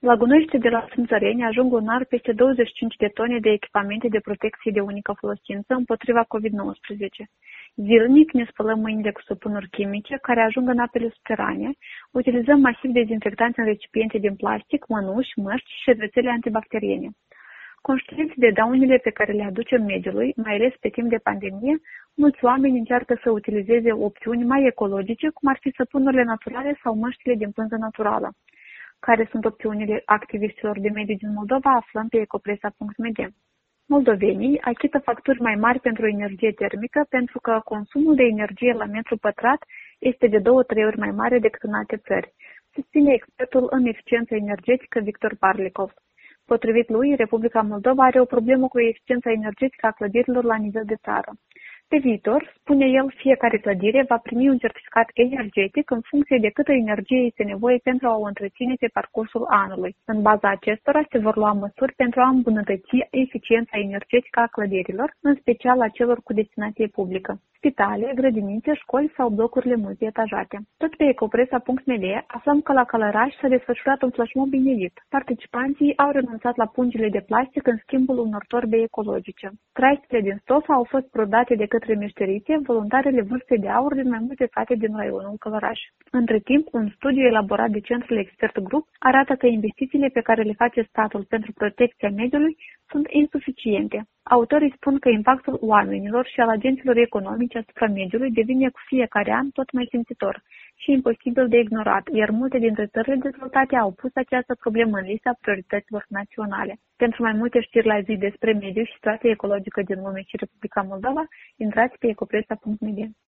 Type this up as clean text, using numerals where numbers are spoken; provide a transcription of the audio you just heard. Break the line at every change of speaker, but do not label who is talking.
La gunoiște de la Țânțăreni ajung lunar peste 25 de tone de echipamente de protecție de unică folosință împotriva COVID-19. Zilnic ne spălăm mâinile cu săpunuri chimice care ajung în apele subterane, utilizăm masiv dezinfectanți în recipiente din plastic, mănuși, măști și șervețele antibacteriene. Conștienți de daunele pe care le aducem mediului, mai ales pe timp de pandemie, mulți oameni încearcă să utilizeze opțiuni mai ecologice, cum ar fi săpunurile naturale sau măștile din pânză naturală. Care sunt opțiunile activiștilor de mediu din Moldova, aflăm pe ecopresa.md. Moldovenii achită facturi mai mari pentru energie termică pentru că consumul de energie la metru pătrat este de 2-3 ori mai mare decât în alte țări, susține expertul în eficiență energetică Victor Parlikov. Potrivit lui, Republica Moldova are o problemă cu eficiența energetică a clădirilor la nivel de țară. Pe viitor, spune el, fiecare clădire va primi un certificat energetic în funcție de câtă energie este nevoie pentru a o întreține pe parcursul anului. În baza acestora se vor lua măsuri pentru a îmbunătăți eficiența energetică a clădirilor, în special a celor cu destinație publică, spitale, grădinițe, școli sau blocurile multietajate. Tot pe ecopresa.md aflăm că la Călăraș s-a desfășurat un flashmob inedit. Participanții au renunțat la pungile de plastic în schimbul unor torbe ecologice. Traistele din stofă au fost prodate de către meșterițe, voluntarele Vârstei de Aur din mai multe sate din raionul Călăraș. Între timp, un studiu elaborat de Centrul Expert Group arată că investițiile pe care le face statul pentru protecția mediului sunt insuficiente. Autorii spun că impactul oamenilor și al agenților economice asupra mediului devine cu fiecare an tot mai simțitor și imposibil de ignorat, iar multe dintre țările dezvoltate au pus această problemă în lista priorităților naționale. Pentru mai multe știri la zi despre mediu și situația ecologică din lume și Republica Moldova, intrați pe ecopresa.md.